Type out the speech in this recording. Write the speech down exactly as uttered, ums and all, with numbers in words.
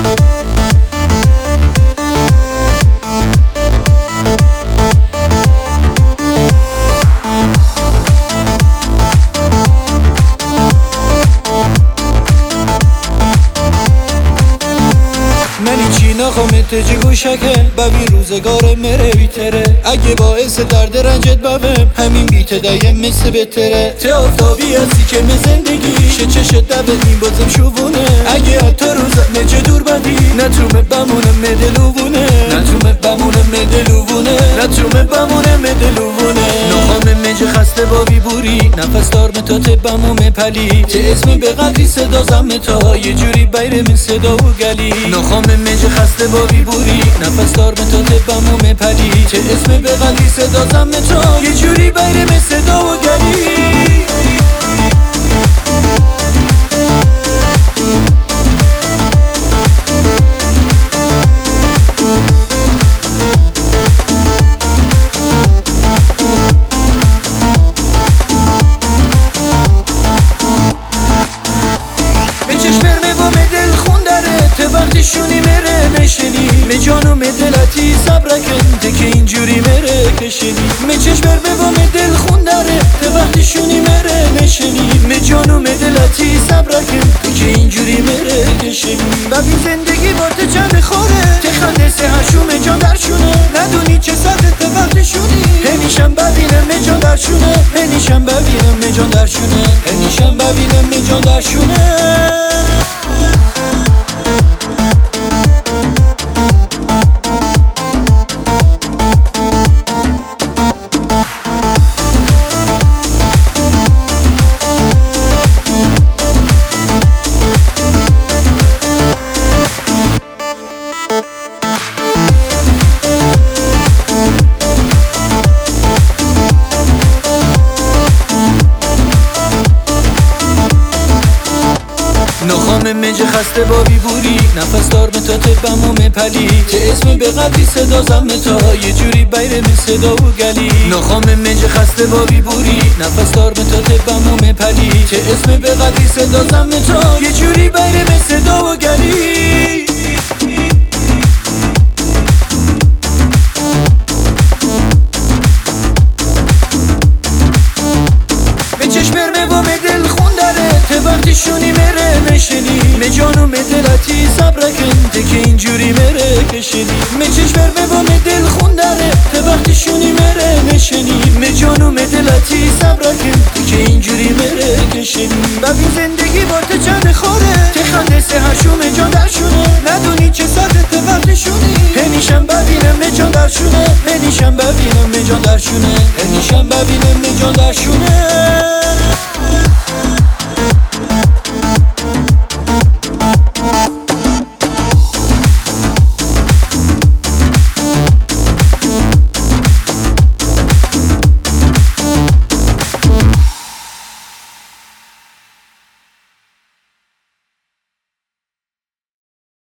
ناخومت جگوشکه ببین روزگار مره بیتره اگه باعث درد رنجت ببم همین بیت دایم مثل بتره ته آفتابی هستی که می زندگی شه چشت دبنی بازم شوونه اگه حتی روزت نجه دور بدی نتومه بمونه مدلوونه نتومه بمونه مدلوونه نتومه بمونه مدلوونه نخوامه مجه خسته با بیبوری نفس دار متات بموم پلی ته اسمی به قدری صدا زمتا یه جوری بیره من صدا و گلی نخوامه مجه خسته با بیبوری نفس دار متات بموم پلی ته اسمی به قدری صدا زمتا یه جوری بیره من صدا و گلی وقتشونی مره نشنی می جانو می دلتی صبر کن ده که اینجوری مره کشنی می چشمر به با می دل خون داره ده وقتشونی مره نشنی می جانو می دلتی صبر کن ده که اینجوری مره کشنی ببین زندگی با ته چند خوره ته خنده سه هشوم جان درشونه ندونی چه ساعت ده وقتشونی همیشم ببینم می جان درشونه همیشم ببینم می جان درشونه همیشم ببینم می جان درشونه نخوامه مجه خسته با بیبوری نفس دار متات بموم پلی ته اسم به قدری صدا زمتا یه جوری بیره من صدا و گلی نخوامه مجه خسته با بیبوری نفس دار متات بموم پلی ته اسم به قدری صدا زمتا یه جوری بیره من صدا و گلی وقتشونی مره نشنی می جانو می دلتی صبر کن ده که اینجوری مره کشنی می چشمر به با می دل خون داره ده وقتشونی مره نشنی می جانو می دلتی صبر کن ده که اینجوری مره کشنی ببین زندگی با ته چند خوره ته خنده سه هشوم جان درشونه ندونی چه ساعت ده وقتشونی همیشم ببینم می جان درشونه همیشم ببینم می جان درشونه همیشم ببینم می جان درشونه